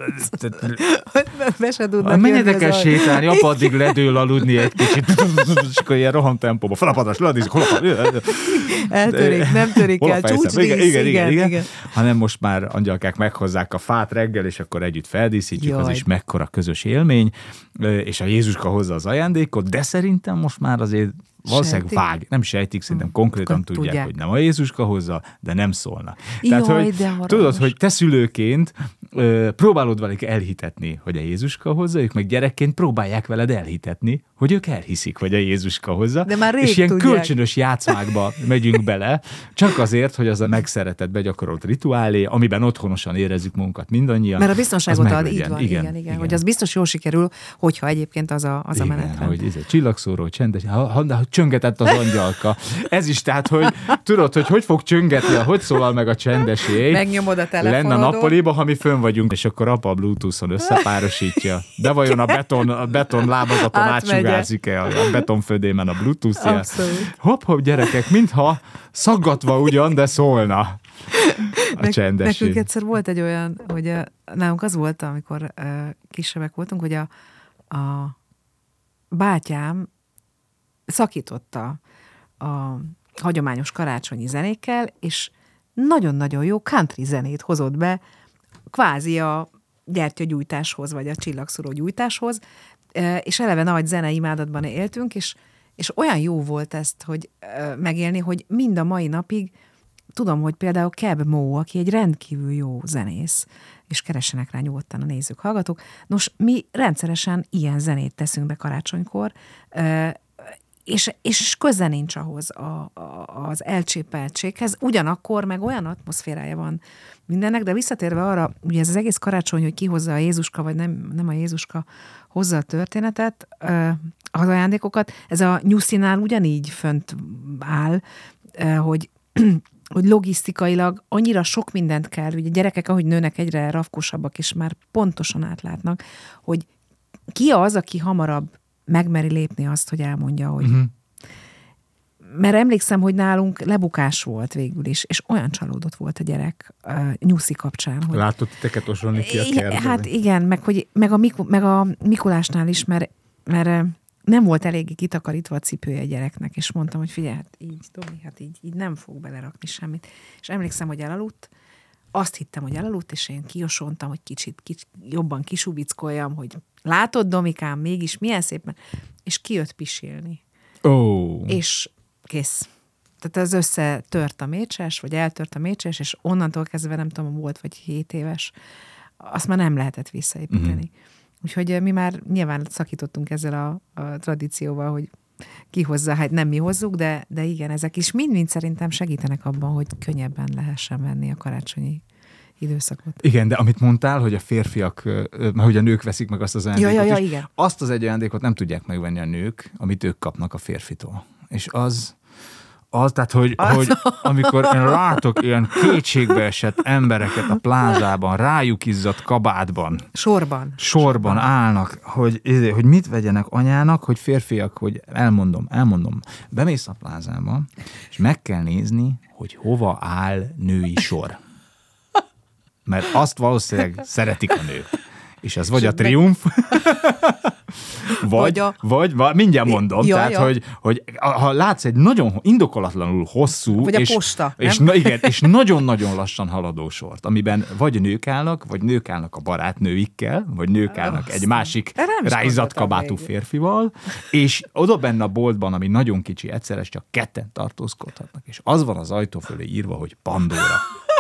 azt menjetek el sétálni, apa addig ledől aludni egy kicsit, és akkor ilyen rohamtempóban, felapadás, ladízik, hol a eltörik, nem törik el, csúcsdísz, igen, igen, igen, igen, igen. Hanem most már angyalkák meghozzák a fát reggel, és akkor együtt feldíszítjük, Jaj. az is mekkora közös élmény, és a Jézuska hozza az ajándékot, de szerintem most már azért valószínűleg sejtik. vág, nem sejtik, szerintem konkrétan K- tudják, tudják, hogy nem a Jézuska hozza, de nem szólnak. Jaj, Tehát, hogy de tudod, hogy te szülőként ö, próbálod velük elhitetni, hogy a Jézuska hozza, ők meg gyerekként próbálják veled elhitetni, hogy ők elhiszik, hogy a Jézuska hozza. De már és ilyen tudják. kölcsönös játszmákba megyünk bele, csak azért, hogy az a megszeretett, begyakorolt rituálé, amiben otthonosan érezzük magunkat mindannyian. Mert a biztonságot ad, így van, igen, igen, igen, igen. Hogy az biztos jól sikerül, hogyha egyébként az a, az igen, a menetrend. Hogy ez egy csillagszóró, csendes, ha, ha, csöngetett az angyalka. Ez is, tehát, hogy tudod, hogy hogy fog csöngetni, hogy szólal meg a csendes éj. Megnyomod a telefonodon. Lenne a nappaliba, ha mi fönn vagyunk, és akkor apa a Bluetooth-on összepárosítja. De vajon a beton, a beton lábazaton átsugárzik-e a betonfödémen a Bluetooth-ja? Hopp-hopp, gyerekek, mintha szaggatva ugyan, de szólna a csendesség. Nekünk egyszer volt egy olyan, hogy a, nálunk az volt, amikor uh, kisebbek voltunk, hogy a, a bátyám szakította a hagyományos karácsonyi zenékkel, és nagyon-nagyon jó country zenét hozott be, kvázi a gyertyagyújtáshoz, vagy a csillagszóró gyújtáshoz, és eleve nagy zeneimádatban éltünk, és, és olyan jó volt ezt, hogy megélni, hogy mind a mai napig tudom, hogy például Keb Mo, aki egy rendkívül jó zenész, és keressenek rá nyugodtan a nézők, hallgatók. Nos, mi rendszeresen ilyen zenét teszünk be karácsonykor, és, és köze nincs ahhoz a, a, az elcsépeltséghez, ugyanakkor meg olyan atmoszférája van mindennek, de visszatérve arra, ugye ez az egész karácsony, hogy ki hozza a Jézuska, vagy nem, nem a Jézuska hozza a történetet, az ajándékokat, ez a nyuszinál ugyanígy fönt áll, hogy hogy logisztikailag annyira sok mindent kell, ugye gyerekek, ahogy nőnek, egyre rafkósabbak, és már pontosan átlátnak, hogy ki az, aki hamarabb megmeri lépni azt, hogy elmondja, hogy... Uh-huh. Mert emlékszem, hogy nálunk lebukás volt végül is, és olyan csalódott volt a gyerek uh, nyuszi kapcsán. Hogy... Látott titeket osolni ki a kertbe? Hát igen, meg, hogy, meg, a, Miku, meg a Mikulásnál is, mert, mert nem volt eléggé kitakarítva a cipője a gyereknek, és mondtam, hogy figyelj, hát így, Tomi, hát így, így nem fog belerakni semmit. És emlékszem, hogy elaludt, azt hittem, hogy elaludt, és én kiosontam, hogy kicsit, kicsit jobban kisubickoljam, hogy látod, Domikám, mégis milyen szépen, és kijött pisilni. Oh. És kész. Tehát az összetört a mécses, vagy eltört a mécses, és onnantól kezdve, nem tudom, volt vagy hét éves, azt már nem lehetett visszaépíteni. Mm-hmm. Úgyhogy mi már nyilván szakítottunk ezzel a, a tradícióval, hogy ki hozza, hát nem mi hozzuk, de, de igen, ezek is mind-mind szerintem segítenek abban, hogy könnyebben lehessen venni a karácsonyi időszakot. Igen, de amit mondtál, hogy a férfiak, mert hogy a nők veszik meg azt az ajándékot, ja, ja, ja, és igen. azt az egy ajándékot nem tudják megvenni a nők, amit ők kapnak a férfitól. És az, az tehát, hogy, az... hogy amikor én látok ilyen kétségbeesett embereket a plázában, rájuk izzadt kabátban. Sorban. Sorban állnak, hogy, hogy mit vegyenek anyának, hogy férfiak, hogy elmondom, elmondom. Bemész a plázába, és meg kell nézni, hogy hova áll női sor. Mert azt valószínűleg szeretik a nők. És ez vagy a triumf, vagy, vagy, a... vagy, vagy, mindjárt mondom, ja, tehát, ja. Hogy, hogy ha látsz egy nagyon indokolatlanul hosszú, vagy és, a posta, és, na, igen, és nagyon-nagyon lassan haladó sort, amiben vagy nők állnak, vagy nők állnak a barátnőikkel, vagy nők állnak egy másik ráizzadt kabátú férfival, és oda benne a boltban, ami nagyon kicsi, egyszerre csak ketten tartózkodhatnak, és az van az ajtó fölé írva, hogy Pandora.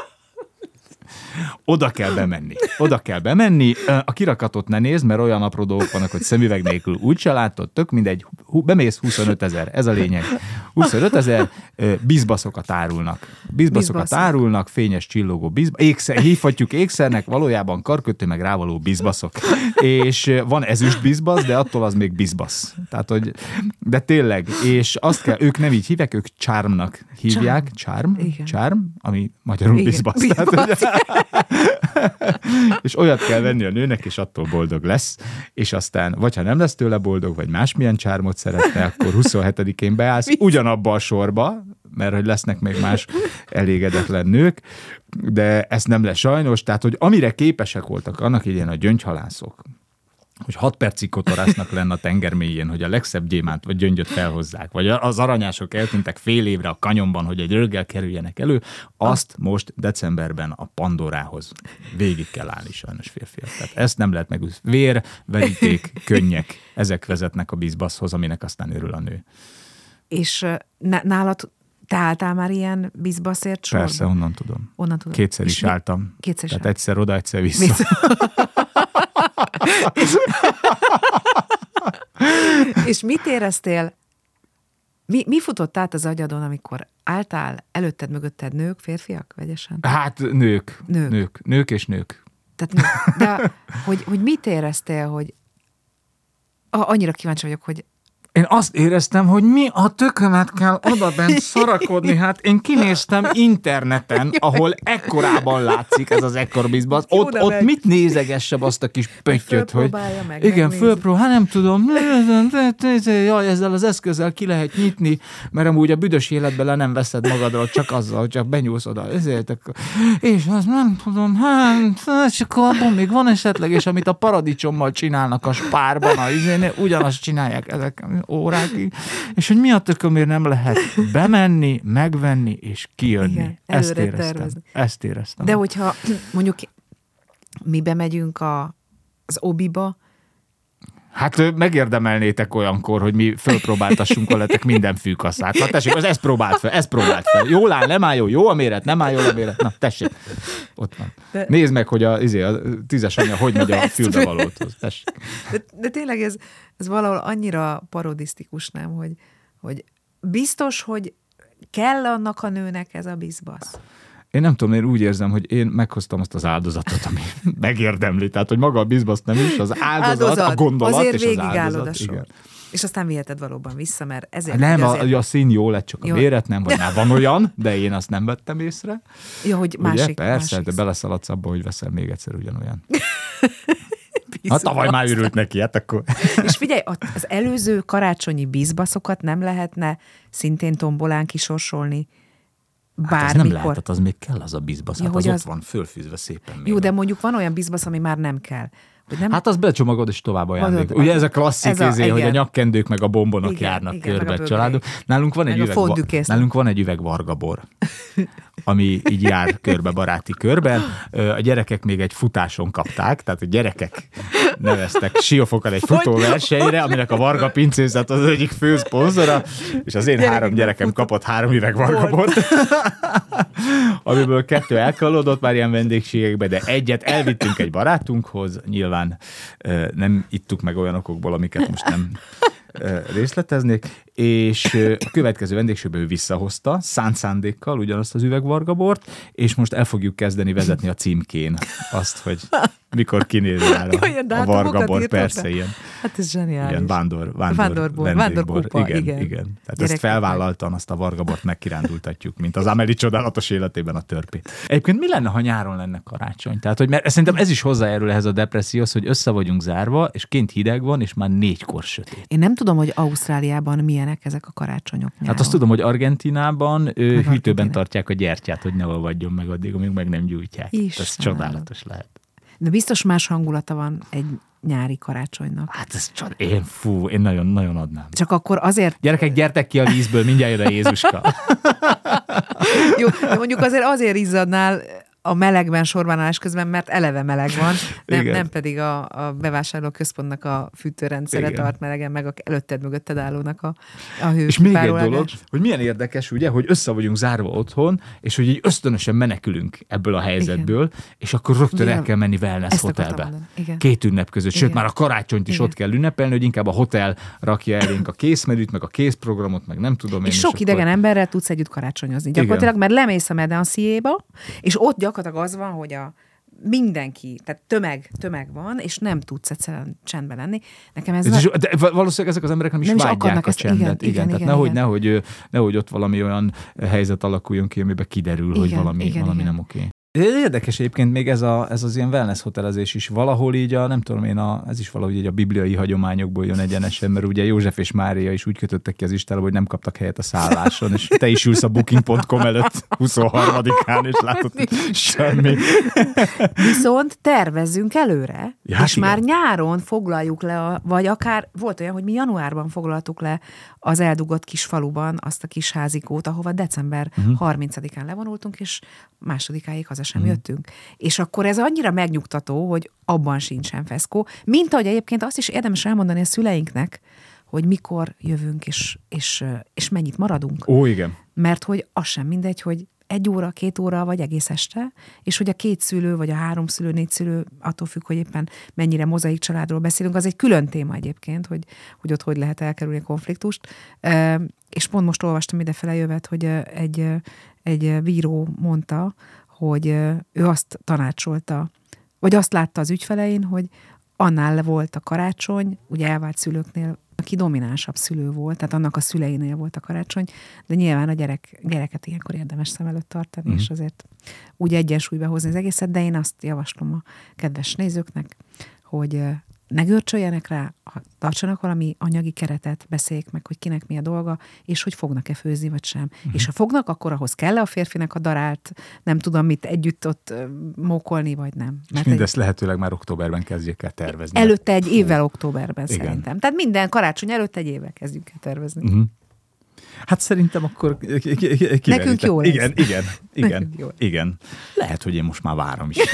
Oda kell bemenni. Oda kell bemenni. A kirakatot ne nézd, mert olyan apró dolgok vannak, hogy szemüveg nélkül úgyse látod, tök mindegy. Bemész huszonöt ezer, ez a lényeg. huszonöt ezer bizbaszokat árulnak. Bizbaszokat Bizbaszok. árulnak, fényes csillogó bizbaszok. Ékszer, hívhatjuk ékszernek, valójában karkötő meg rávaló bizbaszok. És van ezüst bizbasz, de attól az még bizbasz. Tehát, hogy, de tényleg, és azt kell, ők nem így hívják, ők charmnak hívják. Charm? Charm, charm ami magyarul igen, bizbasz. bizbasz. Tehát, és olyat kell venni a nőnek, és attól boldog lesz, és aztán vagy ha nem lesz tőle boldog, vagy másmilyen csármot szeretne, akkor huszonhetedikén beállsz ugyanabba a sorba, mert hogy lesznek még más elégedetlen nők, de ezt nem lesz sajnos, tehát hogy amire képesek voltak annak idején a gyöngyhalászok, hogy hat percig kotorásznak lenne a tenger mélyén, hogy a legszebb gyémánt vagy gyöngyöt felhozzák, vagy az aranyások eltűntek fél évre a kanyonban, hogy egy röggel kerüljenek elő, azt most decemberben a Pandorához végig kell állni sajnos férfiak. Tehát ezt nem lehet megúszni. Vér, veríték, könnyek, ezek vezetnek a bizbaszhoz, aminek aztán örül a nő. És nálad te álltál már ilyen bizbaszért sorban? Persze, onnan tudom. Onnan tudom. Kétszer is mi? álltam. Kétszer Tehát egyszer oda, egyszer vissza. vissza. és, és mit éreztél, mi, mi futott át az agyadon, amikor álltál, előtted, mögötted nők, férfiak, vegyesen? Hát nők. Nők. Nők, nők és nők. Tehát nők. De hogy, hogy mit éreztél, hogy annyira kíváncsi vagyok, hogy én azt éreztem, hogy mi a tökömet kell odabent szarakodni. Hát én kinéztem interneten, ahol ekkorában látszik ez az ekkor bizbasz. Ott, ott mit nézegessem azt a kis pöttyöt, hogy... Meg, igen, fölpró, hát nem tudom, jaj, ezzel az eszközzel ki lehet nyitni, mert amúgy a büdös életben le nem veszed magadról, csak azzal, hogy csak benyúlsz oda. Ezért, és azt nem tudom, hát, csak abban még van esetleg, és amit a paradicsommal csinálnak a spárban, a izénél, ugyanazt csinálják ezek órákig, és hogy mi a tökömért nem lehet bemenni, megvenni és kijönni. Igen, ezt éreztem. Tervezni. Ezt éreztem. De hogyha mondjuk mi bemegyünk a, az obiba, hát megérdemelnétek olyankor, hogy mi fölpróbáltassunk veletek minden fűkaszát. Na tessék, az ezt próbált fel, ezt próbált fel. Jól áll, nem áll jó, jó a méret, nem áll jól a méret. Na, tessék. Ott van. De... Nézd meg, hogy a, izé, a tízes anya hogy megy a fülbevalóthoz. Tessék. De, de tényleg ez, ez valahol annyira parodisztikus, nem, hogy, hogy biztos, hogy kell annak a nőnek ez a bizbasz. Én nem tudom, én úgy érzem, hogy én meghoztam azt az áldozatot, ami megérdemli. Tehát, hogy maga a bizbasz nem is, az áldozat, áldozat a gondolat azért és az áldozat. A igen. És aztán viheted valóban vissza, mert ezért... Nem, azért... a, a szín jó lett, csak a jó. Méret nem, vagy már van olyan, de én azt nem vettem észre. Jó, hogy másik. Ugye? Persze, másik. De beleszaladsz abba, hogy veszel még egyszer ugyanolyan. Hát tavaly már ürült neki, hát akkor... És figyelj, az előző karácsonyi bizbaszokat nem lehetne szintén tombolán kisorsolni? Hát az nem lehet, az még kell az a bizbasz, hát az, az ott van fölfűzve szépen. Jó, de mondjuk van olyan bizbasz, ami már nem kell. Hogy nem... Hát az becsomagod és tovább ajándék. Ugye ez a klasszik ez a, izé, hogy a nyakkendők meg a bombonok igen, járnak igen, körbe a családok. Nálunk van, egy üveg, va- nálunk van egy üveg vargabor, ami így jár körbe baráti körben. A gyerekek még egy futáson kapták, tehát a gyerekek neveztek Siófokon egy futóversenyre, aminek a Varga Pincészet az egyik fő szponzora, és az én Gyerek, három gyerekem fut... kapott három üveg Vargabort, amiből kettő elkalódott már ilyen vendégségekbe, de egyet elvittünk egy barátunkhoz, nyilván nem ittuk meg olyan okokból, amiket most nem részleteznék, és a következő vendégségben ő visszahozta, szánt szándékkal ugyanazt az üvegvargabort, és most el fogjuk kezdeni vezetni a címkén azt, hogy mikor kinéz rá a, a vargabor, persze ilyen. Hát ez zseniális. Ilyen vándor, vándor, vándor vándorkupa, igen, igen. igen. Tehát ezt felvállaltan, azt a vargabort megkirándultatjuk, mint az Amélie csodálatos életében a törpét. Egyébként mi lenne, ha nyáron lenne karácsony? Tehát, hogy mert szerintem ez is hozzájárul ehhez a depresszióhoz, hogy össze vagyunk zárva, és kint hideg van, és már négykor sötét. Én nem tudom, hogy Ausztráliában milyenek ezek a karácsonyok nyáron. Hát azt tudom, hogy Argentínában ő, hűtőben tartják a gyertyát, hogy ne olvadjon meg addig, amíg meg nem gyújtják. Ez csodálatos lehet. De biztos más hangulata van egy nyári karácsonynak. Hát ez csod... Én fú, én nagyon-nagyon adnám. Csak akkor azért... Gyerekek, gyertek ki a vízből, mindjárt jön a Jézuska. Jó, de mondjuk azért azért izzadnál a melegben sorbanállás közben, mert eleve meleg van, nem, nem pedig a, a bevásárlóközpontnak a fűtőrendszere Igen. tart melegen, meg a előtted mögötted állónak a, a hő. És még egy dolog, hogy milyen érdekes, ugye, hogy össze vagyunk zárva otthon, és hogy így ösztönösen menekülünk ebből a helyzetből, Igen. és akkor rögtön Igen. el kell menni wellness hotelbe. Két ünnep között, sőt, Igen. már a karácsonyt is Igen. ott kell ünnepelni, hogy inkább a hotel rakja elénk a készmenüt, meg a készprogramot, meg nem tudom én. És sok és idegen akkor... emberrel tudsz együtt karácsonyozni. Gyakorlatilag, mert lemész a Medanciéba, és ott gyakorlatilag az van, hogy a mindenki, tehát tömeg, tömeg van, és nem tudsz egyszerűen csendben lenni. Nekem ez... ez de valószínűleg ezek az emberek nem is nem vágyják is a csendet. Igen, igen, igen, tehát igen, nehogy, igen. Nehogy, nehogy ott valami olyan helyzet alakuljon ki, amiben kiderül, igen, hogy valami, igen, valami igen. nem oké. Érdekes egyébként még ez, a, ez az ilyen wellness hotelezés is. Valahol így a, nem tudom én, a, ez is valahogy így a bibliai hagyományokból jön egyenesen, mert ugye József és Mária is úgy kötöttek ki az Istenre, hogy nem kaptak helyet a szálláson, és te is ülsz a booking pont com előtt huszonharmadikán, és látod, semmi. Viszont tervezzünk előre, ja, és igen. már nyáron foglaljuk le, a, vagy akár volt olyan, hogy mi januárban foglaltuk le az eldugott kis faluban azt a kis házikót, ahova december uh-huh. harmincadikán levonultunk, és másodikáig haza sem uh-huh. jöttünk. És akkor ez annyira megnyugtató, hogy abban sincsen feszkó, mint ahogy egyébként azt is érdemes elmondani a szüleinknek, hogy mikor jövünk, és, és, és mennyit maradunk. Ó, igen. Mert hogy az sem mindegy, hogy egy óra, két óra, vagy egész este, és hogy a két szülő, vagy a három szülő, négy szülő, attól függ, hogy éppen mennyire mozaik családról beszélünk, az egy külön téma egyébként, hogy, hogy ott hogy lehet elkerülni a konfliktust. E, és pont most olvastam idefele jövet, hogy egy, egy bíró mondta, hogy ő azt tanácsolta, vagy azt látta az ügyfelein, hogy annál volt a karácsony, ugye elvált szülőknél, aki dominánsabb szülő volt, tehát annak a szüleinél volt a karácsony, de nyilván a gyerek, gyereket ilyenkor érdemes szem előtt tartani, mm. és azért úgy egyensúlyba hozni az egészet, de én azt javaslom a kedves nézőknek, hogy ne görcsöljenek rá, tartsanak valami anyagi keretet, beszéljék meg, hogy kinek mi a dolga, és hogy fognak-e főzni, vagy sem. Uh-huh. És ha fognak, akkor ahhoz kell a férfinek a darált, nem tudom mit együtt ott mókolni, vagy nem. És Mert mindezt egy... lehetőleg már októberben kezdjék el tervezni. Előtte egy évvel októberben Igen. szerintem. Tehát minden karácsony előtt egy évvel kezdjük el tervezni. Uh-huh. Hát szerintem akkor kiverítek. Nekünk jó lesz. Igen, igen, igen, igen. Lehet, hogy én most már várom is.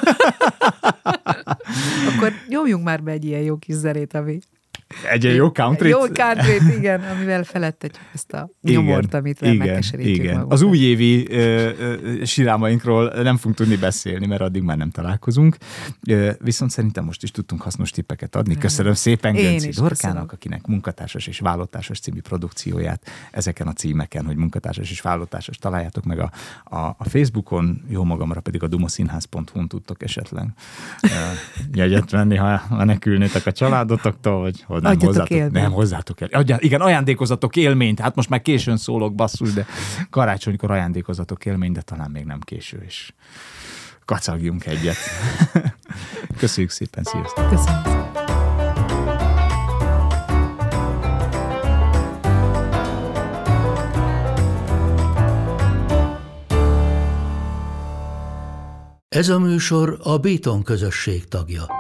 Akkor nyomjunk már be egy ilyen jó kis zenét, ami... Egy ilyen jó countryt? Jó countryt, igen, amivel felettetjük ezt a nyomort, amit megkeserítjük igen. magunkat. Az újévi ö, ö, sirámainkról nem fogunk tudni beszélni, mert addig már nem találkozunk. Ö, viszont szerintem most is tudtunk hasznos tippeket adni. Köszönöm szépen Gönci Dorkának, akinek Munkatársas és Vállótársas című produkcióját ezeken a címeken, hogy Munkatársas és Vállótársas találjátok meg a, a, a Facebookon, jó magamra pedig a dumaszínház pont hu-n tudtok esetleg ö, jegyet venni, ha menekülnétek a családotoktól, vagy nem hozzátok, nem hozzátok el. Adjál, igen, ajándékozatok élményt. Hát most már későn szólok, basszus, de karácsonykor ajándékozatok élményt, de talán még nem késő, és kacagjunk egyet. Köszönjük szépen, sziasztok! Köszönjük. Ez a műsor a Béton közösség tagja.